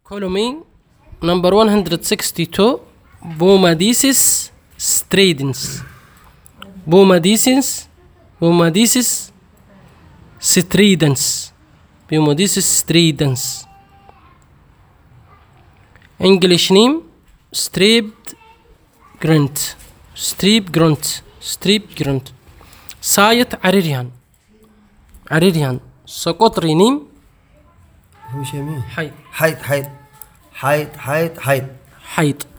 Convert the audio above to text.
Column number 162 Bomadices stridens. Bomadices stridens. Bomadices stridens. English name striped grunt. Strip grunt. Strip grunt. Sayet عريريان. سقطري نيم هو شمين حيط. حيط